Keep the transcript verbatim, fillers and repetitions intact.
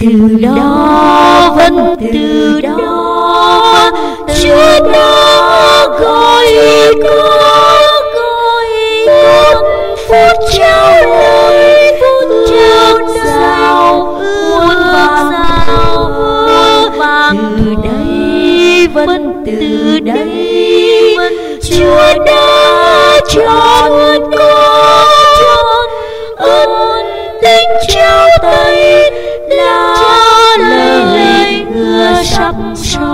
Từ đó vẫn từ đó Chúa đã gọi con một phút trao lời phút trao giao muôn vàng muôn vàng. Từ đây vẫn từ đây Chúa đã chọn con ân tình trao tay là lời hứa sắp cho.